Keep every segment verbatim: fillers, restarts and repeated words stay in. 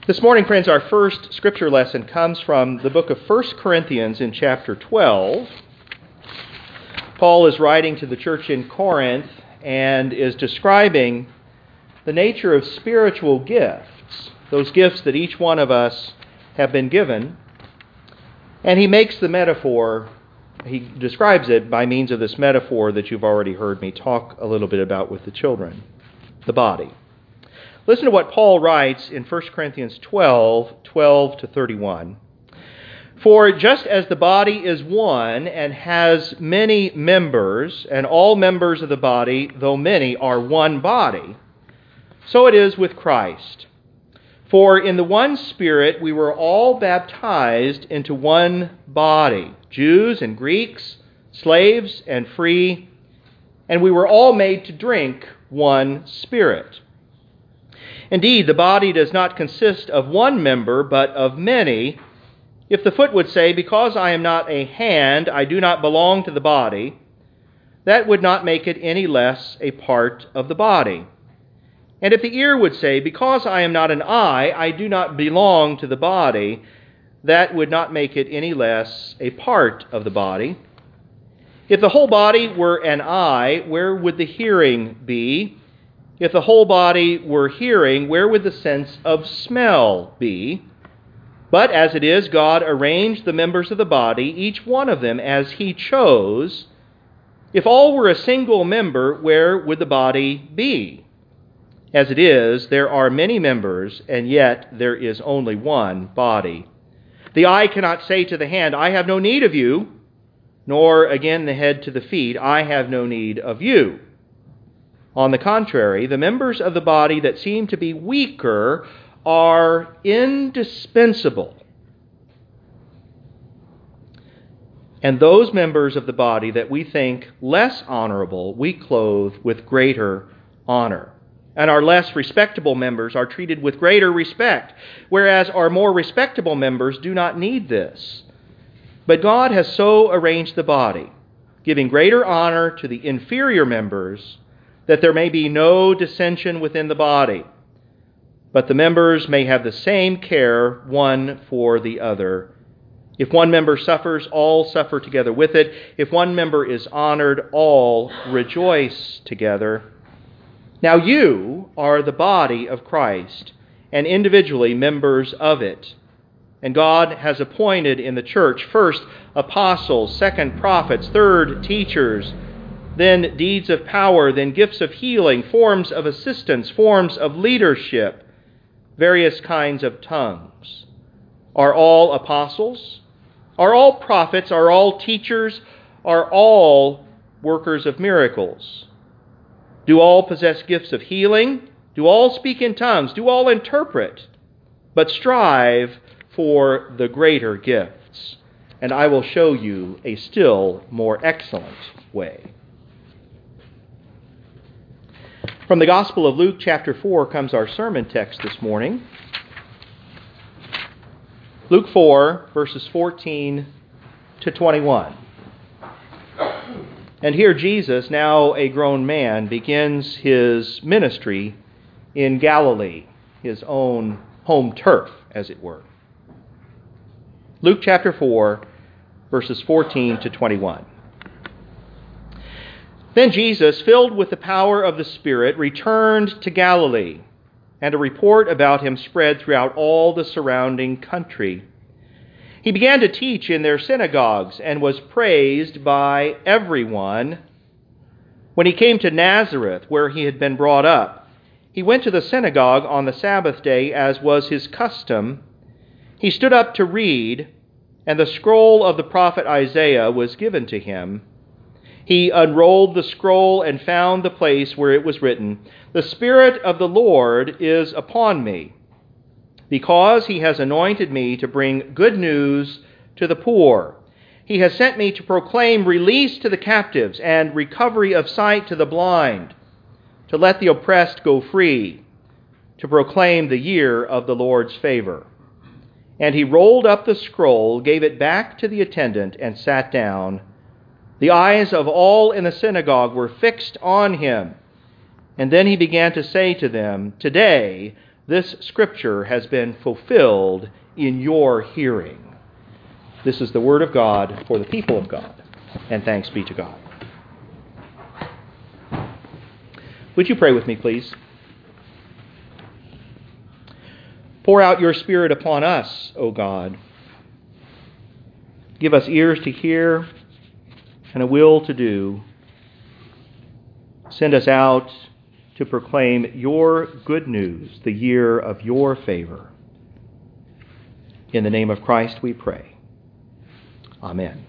This morning, friends, our first scripture lesson comes from the book of First Corinthians in chapter twelve. Paul is writing to the church in Corinth and is describing the nature of spiritual gifts, those gifts that each one of us have been given. And he makes the metaphor, he describes it by means of this metaphor that you've already heard me talk a little bit about with the children, the body. Listen to what Paul writes in First Corinthians twelve, twelve to thirty-one. For just as the body is one and has many members, and all members of the body, though many, are one body, so it is with Christ. For in the one Spirit we were all baptized into one body, Jews and Greeks, slaves and free, and we were all made to drink one Spirit. Indeed, the body does not consist of one member, but of many. If the foot would say, because I am not a hand, I do not belong to the body, that would not make it any less a part of the body. And if the ear would say, because I am not an eye, I do not belong to the body, that would not make it any less a part of the body. If the whole body were an eye, where would the hearing be? If the whole body were hearing, where would the sense of smell be? But as it is, God arranged the members of the body, each one of them as He chose. If all were a single member, where would the body be? As it is, there are many members, and yet there is only one body. The eye cannot say to the hand, I have no need of you, nor again the head to the feet, I have no need of you. On the contrary, the members of the body that seem to be weaker are indispensable. And those members of the body that we think less honorable, we clothe with greater honor. And our less respectable members are treated with greater respect, whereas our more respectable members do not need this. But God has so arranged the body, giving greater honor to the inferior members, that there may be no dissension within the body, but the members may have the same care one for the other. If one member suffers, all suffer together with it. If one member is honored, all rejoice together. Now you are the body of Christ, and individually members of it. And God has appointed in the church first apostles, second prophets, third teachers, then deeds of power, then gifts of healing, forms of assistance, forms of leadership, various kinds of tongues. Are all apostles? Are all prophets? Are all teachers? Are all workers of miracles? Do all possess gifts of healing? Do all speak in tongues? Do all interpret? But strive for the greater gifts, and I will show you a still more excellent way. From the Gospel of Luke, chapter four, comes our sermon text this morning. Luke four, verses fourteen to twenty-one. And here Jesus, now a grown man, begins his ministry in Galilee, his own home turf, as it were. Luke chapter four, verses fourteen to twenty-one. Then Jesus, filled with the power of the Spirit, returned to Galilee, and a report about him spread throughout all the surrounding country. He began to teach in their synagogues and was praised by everyone. When he came to Nazareth, where he had been brought up, he went to the synagogue on the Sabbath day, as was his custom. He stood up to read, and the scroll of the prophet Isaiah was given to him. He unrolled the scroll and found the place where it was written, The Spirit of the Lord is upon me, because He has anointed me to bring good news to the poor. He has sent me to proclaim release to the captives and recovery of sight to the blind, to let the oppressed go free, to proclaim the year of the Lord's favor. And he rolled up the scroll, gave it back to the attendant, and sat down. The eyes of all in the synagogue were fixed on him. And then he began to say to them, Today this Scripture has been fulfilled in your hearing. This is the Word of God for the people of God, and thanks be to God. Would you pray with me, please? Pour out your Spirit upon us, O God. Give us ears to hear and a will to do. Send us out to proclaim your good news, the year of your favor. In the name of Christ we pray. Amen.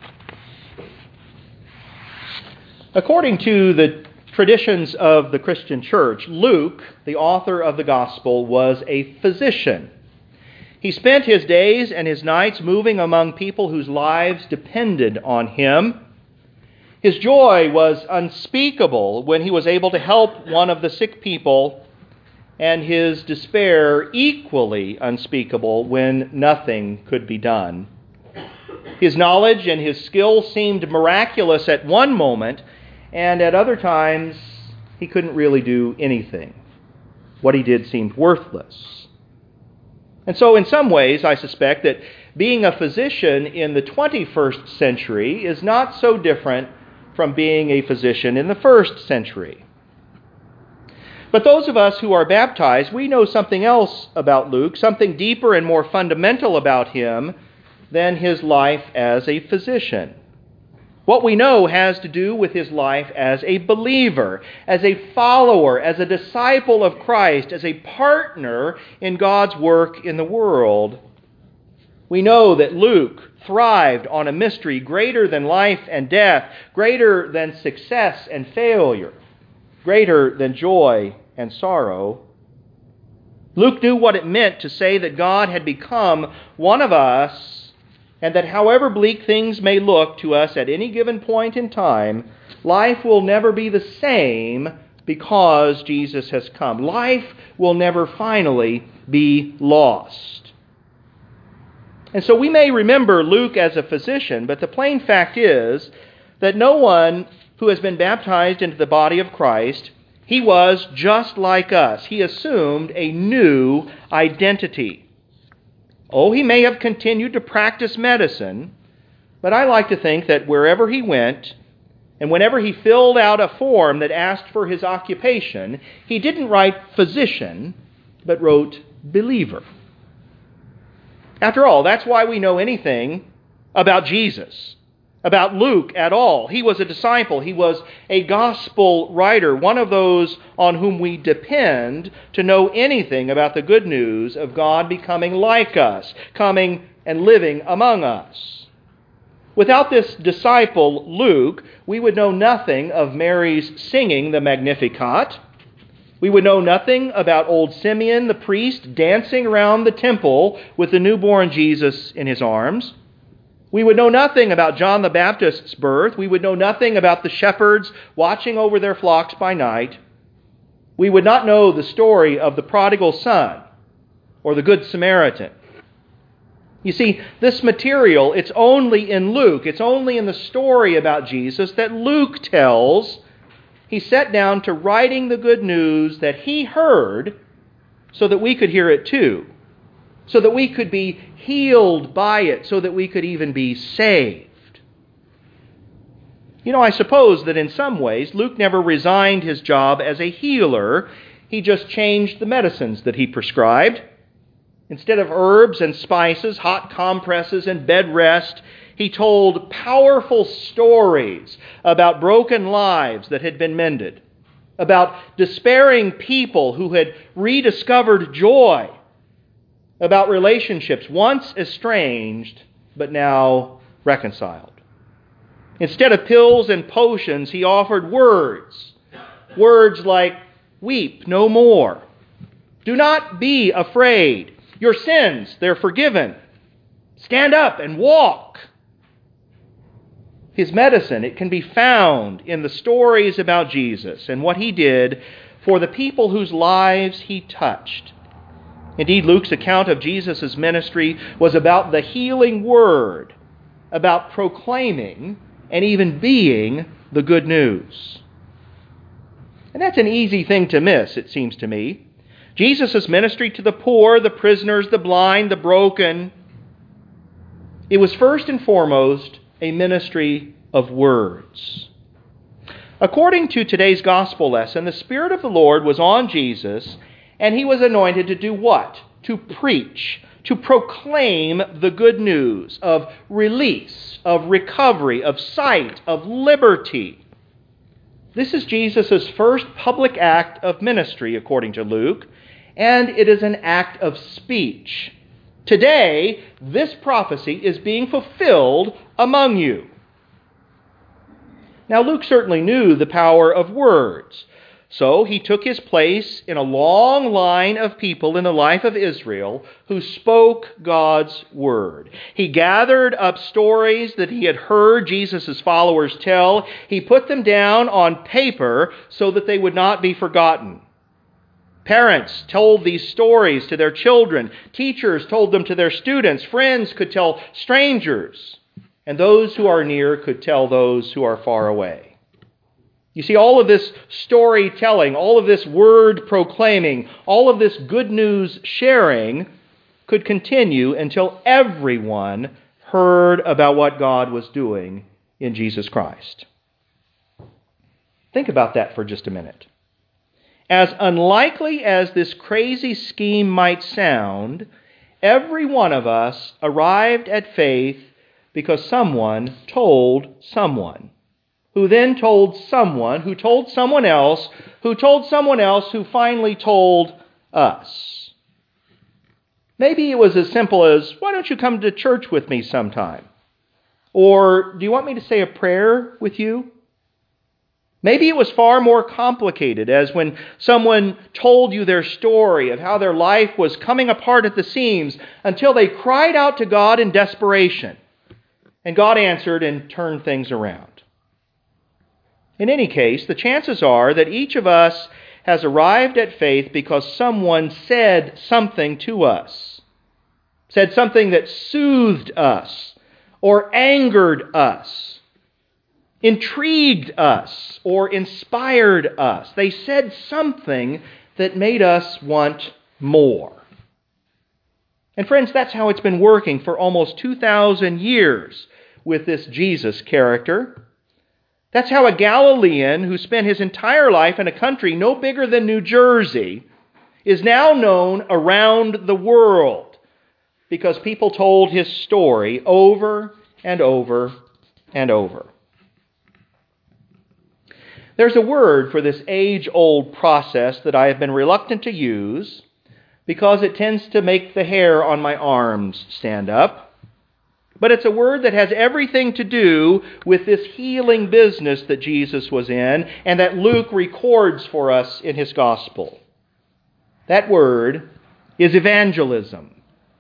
According to the traditions of the Christian church, Luke, the author of the gospel, was a physician. He spent his days and his nights moving among people whose lives depended on him. His joy was unspeakable when he was able to help one of the sick people, and his despair equally unspeakable when nothing could be done. His knowledge and his skill seemed miraculous at one moment, and at other times he couldn't really do anything. What he did seemed worthless. And so in some ways, I suspect that being a physician in the twenty-first century is not so different from being a physician in the first century. But those of us who are baptized, we know something else about Luke, something deeper and more fundamental about him than his life as a physician. What we know has to do with his life as a believer, as a follower, as a disciple of Christ, as a partner in God's work in the world. We know that Luke thrived on a mystery greater than life and death, greater than success and failure, greater than joy and sorrow. Luke knew what it meant to say that God had become one of us, and that however bleak things may look to us at any given point in time, life will never be the same because Jesus has come. Life will never finally be lost. And so we may remember Luke as a physician, but the plain fact is that no one who has been baptized into the body of Christ, he was just like us. He assumed a new identity. Oh, he may have continued to practice medicine, but I like to think that wherever he went, and whenever he filled out a form that asked for his occupation, he didn't write physician, but wrote believer. After all, that's why we know anything about Jesus, about Luke at all. He was a disciple. He was a gospel writer, one of those on whom we depend to know anything about the good news of God becoming like us, coming and living among us. Without this disciple, Luke, we would know nothing of Mary's singing the Magnificat. We would know nothing about old Simeon, the priest, dancing around the temple with the newborn Jesus in his arms. We would know nothing about John the Baptist's birth. We would know nothing about the shepherds watching over their flocks by night. We would not know the story of the prodigal son or the Good Samaritan. You see, this material, it's only in Luke, it's only in the story about Jesus that Luke tells. He sat down to writing the good news that he heard so that we could hear it too, so that we could be healed by it, so that we could even be saved. You know, I suppose that in some ways Luke never resigned his job as a healer. He just changed the medicines that he prescribed. Instead of herbs and spices, hot compresses and bed rest, he told powerful stories about broken lives that had been mended, about despairing people who had rediscovered joy, about relationships once estranged but now reconciled. Instead of pills and potions, he offered words. Words like, weep no more. Do not be afraid. Your sins, they're forgiven. Stand up and walk. His medicine, it can be found in the stories about Jesus and what he did for the people whose lives he touched. Indeed, Luke's account of Jesus' ministry was about the healing word, about proclaiming and even being the good news. And that's an easy thing to miss, it seems to me. Jesus' ministry to the poor, the prisoners, the blind, the broken, it was first and foremost a ministry of words. According to today's gospel lesson, the Spirit of the Lord was on Jesus, and he was anointed to do what? To preach, to proclaim the good news of release, of recovery, of sight, of liberty. This is Jesus' first public act of ministry, according to Luke, and it is an act of speech. Today, this prophecy is being fulfilled among you. Now, Luke certainly knew the power of words, so he took his place in a long line of people in the life of Israel who spoke God's word. He gathered up stories that he had heard Jesus' followers tell. He put them down on paper so that they would not be forgotten. Parents told these stories to their children. Teachers told them to their students. Friends could tell strangers. And those who are near could tell those who are far away. You see, all of this storytelling, all of this word proclaiming, all of this good news sharing could continue until everyone heard about what God was doing in Jesus Christ. Think about that for just a minute. As unlikely as this crazy scheme might sound, every one of us arrived at faith because someone told someone, who then told someone, who told someone else, who told someone else, who finally told us. Maybe it was as simple as, why don't you come to church with me sometime? Or, do you want me to say a prayer with you? Maybe it was far more complicated, as when someone told you their story of how their life was coming apart at the seams until they cried out to God in desperation. And God answered and turned things around. In any case, the chances are that each of us has arrived at faith because someone said something to us. Said something that soothed us, or angered us, intrigued us, or inspired us. They said something that made us want more. And friends, that's how it's been working for almost two thousand years with this Jesus character. That's how a Galilean who spent his entire life in a country no bigger than New Jersey is now known around the world because people told his story over and over and over. There's a word for this age-old process that I have been reluctant to use because it tends to make the hair on my arms stand up. But it's a word that has everything to do with this healing business that Jesus was in and that Luke records for us in his gospel. That word is evangelism.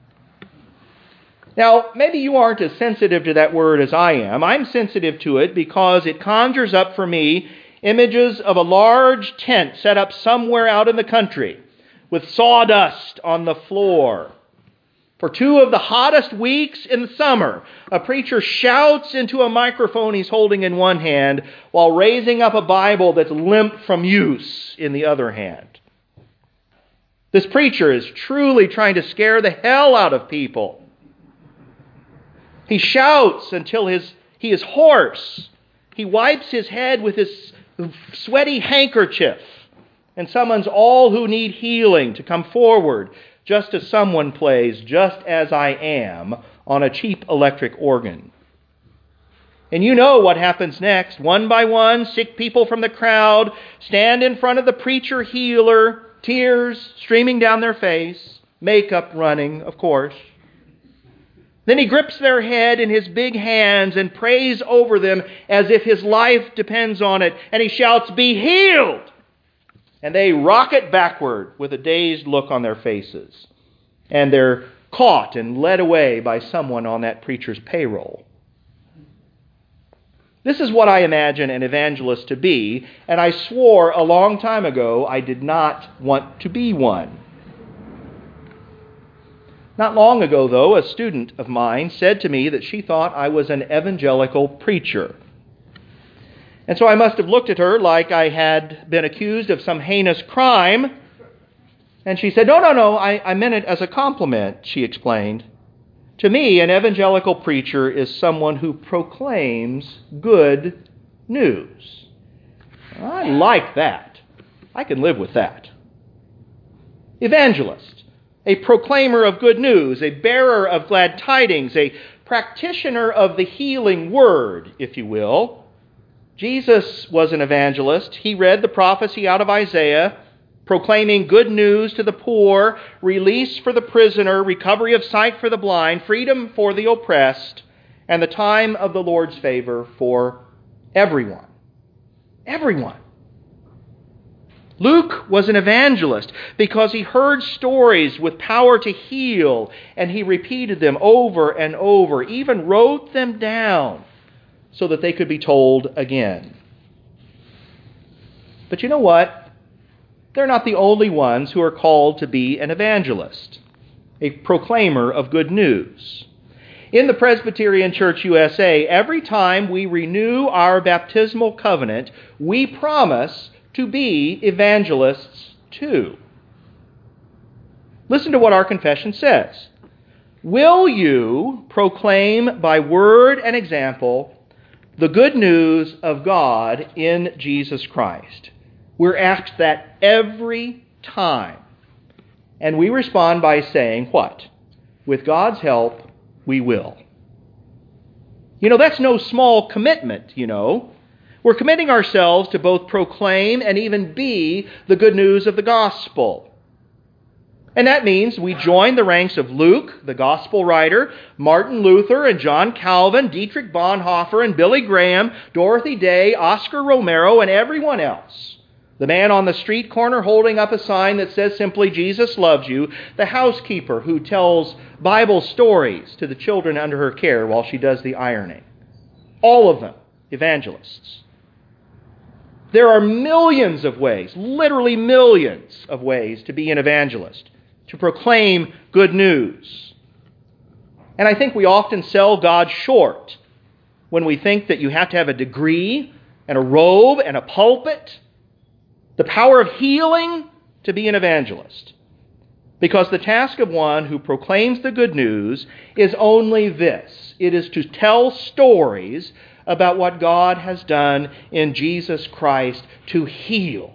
Now, maybe you aren't as sensitive to that word as I am. I'm sensitive to it because it conjures up for me images of a large tent set up somewhere out in the country with sawdust on the floor. For two of the hottest weeks in the summer, a preacher shouts into a microphone he's holding in one hand while raising up a Bible that's limp from use in the other hand. This preacher is truly trying to scare the hell out of people. He shouts until his he is hoarse. He wipes his head with his sweaty handkerchief and summons all who need healing to come forward, just as someone plays Just As I Am on a cheap electric organ. And you know what happens next. One by one, sick people from the crowd stand in front of the preacher healer, tears streaming down their face, makeup running, of course. Then he grips their head in his big hands and prays over them as if his life depends on it. And he shouts, "Be healed!" And they rocket backward with a dazed look on their faces. And they're caught and led away by someone on that preacher's payroll. This is what I imagine an evangelist to be, and I swore a long time ago I did not want to be one. Not long ago, though, a student of mine said to me that she thought I was an evangelical preacher. And so I must have looked at her like I had been accused of some heinous crime. And she said, no, no, no, I, I meant it as a compliment, she explained. To me, an evangelical preacher is someone who proclaims good news. I like that. I can live with that. Evangelist, a proclaimer of good news, a bearer of glad tidings, a practitioner of the healing word, if you will. Jesus was an evangelist. He read the prophecy out of Isaiah, proclaiming good news to the poor, release for the prisoner, recovery of sight for the blind, freedom for the oppressed, and the time of the Lord's favor for everyone. Everyone. Luke was an evangelist because he heard stories with power to heal, and he repeated them over and over, even wrote them down so that they could be told again. But you know what? They're not the only ones who are called to be an evangelist, a proclaimer of good news. In the Presbyterian Church U S A, every time we renew our baptismal covenant, we promise to be evangelists too. Listen to what our confession says. Will you proclaim by word and example the good news of God in Jesus Christ? We're asked that every time. And we respond by saying what? With God's help, we will. You know, that's no small commitment, you know. We're committing ourselves to both proclaim and even be the good news of the gospel. And that means we join the ranks of Luke, the gospel writer, Martin Luther and John Calvin, Dietrich Bonhoeffer and Billy Graham, Dorothy Day, Oscar Romero, and everyone else. The man on the street corner holding up a sign that says simply, Jesus loves you. The housekeeper who tells Bible stories to the children under her care while she does the ironing. All of them evangelists. There are millions of ways, literally millions of ways to be an evangelist, to proclaim good news. And I think we often sell God short when we think that you have to have a degree and a robe and a pulpit, the power of healing to be an evangelist. Because the task of one who proclaims the good news is only this. It is to tell stories about what God has done in Jesus Christ to heal.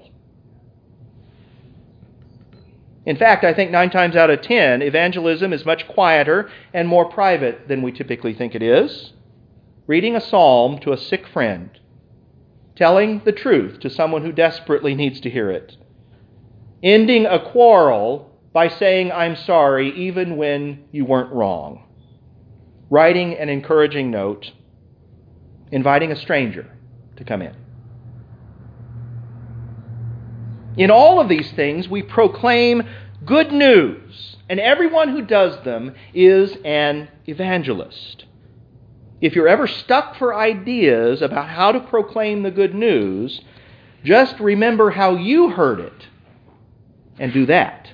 In fact, I think nine times out of ten, evangelism is much quieter and more private than we typically think it is. Reading a psalm to a sick friend, telling the truth to someone who desperately needs to hear it, ending a quarrel by saying, I'm sorry, even when you weren't wrong, writing an encouraging note, inviting a stranger to come in. In all of these things, we proclaim good news, and everyone who does them is an evangelist. If you're ever stuck for ideas about how to proclaim the good news, just remember how you heard it and do that.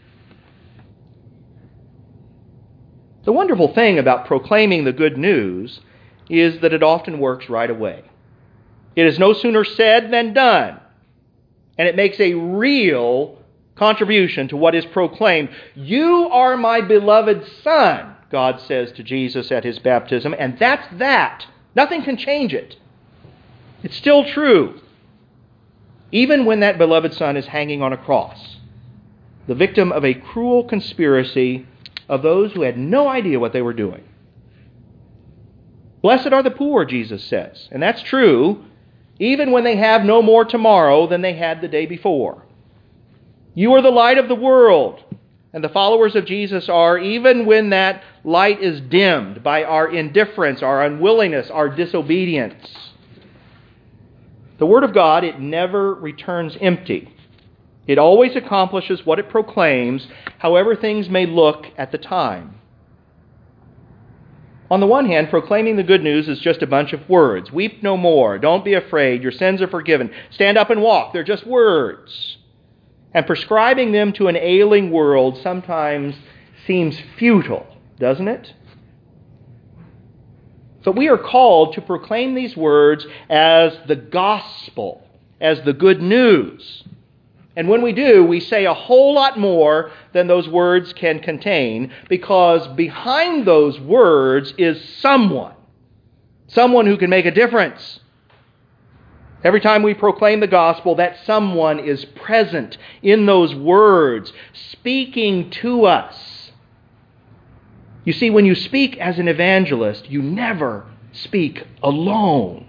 The wonderful thing about proclaiming the good news is that it often works right away. It is no sooner said than done, and it makes a real contribution to what is proclaimed. You are my beloved Son, God says to Jesus at his baptism, and that's that. Nothing can change it. It's still true, even when that beloved Son is hanging on a cross, the victim of a cruel conspiracy of those who had no idea what they were doing. Blessed are the poor, Jesus says. And that's true, even when they have no more tomorrow than they had the day before. You are the light of the world. And the followers of Jesus are, even when that light is dimmed by our indifference, our unwillingness, our disobedience. The Word of God, it never returns empty. It always accomplishes what it proclaims, however things may look at the time. On the one hand, proclaiming the good news is just a bunch of words. Weep no more. Don't be afraid. Your sins are forgiven. Stand up and walk. They're just words. And prescribing them to an ailing world sometimes seems futile, doesn't it? But we are called to proclaim these words as the gospel, as the good news. And when we do, we say a whole lot more than those words can contain, because behind those words is someone. Someone who can make a difference. Every time we proclaim the gospel, that someone is present in those words, speaking to us. You see, when you speak as an evangelist, you never speak alone.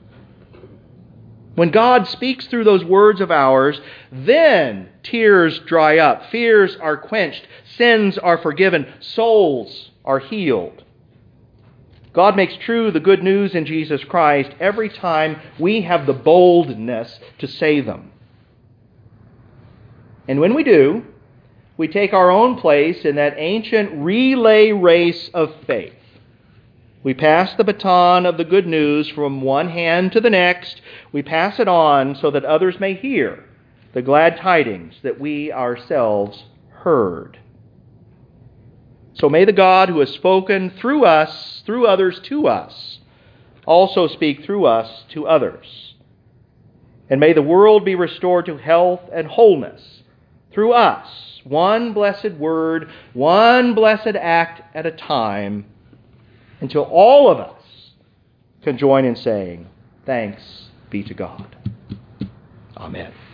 When God speaks through those words of ours, then tears dry up, fears are quenched, sins are forgiven, souls are healed. God makes true the good news in Jesus Christ every time we have the boldness to say them. And when we do, we take our own place in that ancient relay race of faith. We pass the baton of the good news from one hand to the next. We pass it on so that others may hear the glad tidings that we ourselves heard. So may the God who has spoken through us, through others to us, also speak through us to others. And may the world be restored to health and wholeness through us, one blessed word, one blessed act at a time, until all of us can join in saying, thanks be to God. Amen.